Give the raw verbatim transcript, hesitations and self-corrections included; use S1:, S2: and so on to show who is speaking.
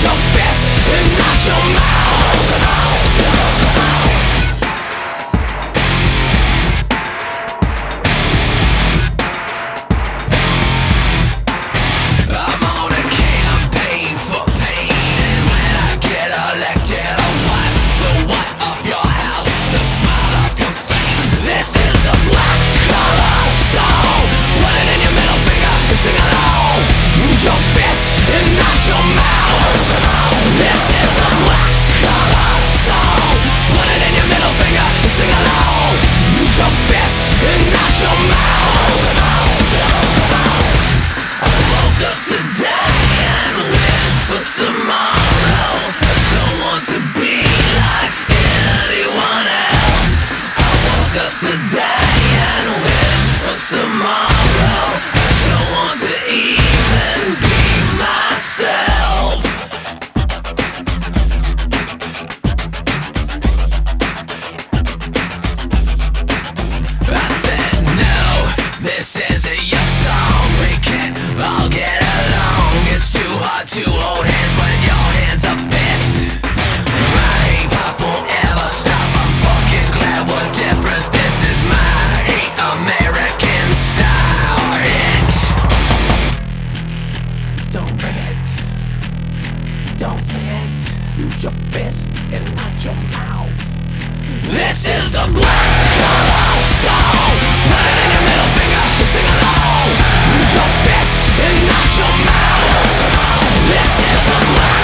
S1: your fist and not your mouth. I'm on a campaign for pain, and when I get elected I'll wipe the white off your house, the smile off your face. This is a black collar song. Put it in your middle finger and sing along. Use your fist and not your mouth. This is a black collar song. Put it in your middle finger and sing along. Use your fist and not your mouth. I woke up today and wished for tomorrow. I don't want to be like anyone else. I woke up today and wished for tomorrow. I don't want to even be myself. I said no, this isn't your song. We can't all get along. It's too hard to hold hands when your hands are fist. My hate pop won't ever stop. I'm fucking glad we're different. This is my hate American style hit. Don't bring it, don't say it. Use your fist and not your mouth. This is the black collar song. Put it in your middle finger and sing along. Use your fist and not your mouth. This is the black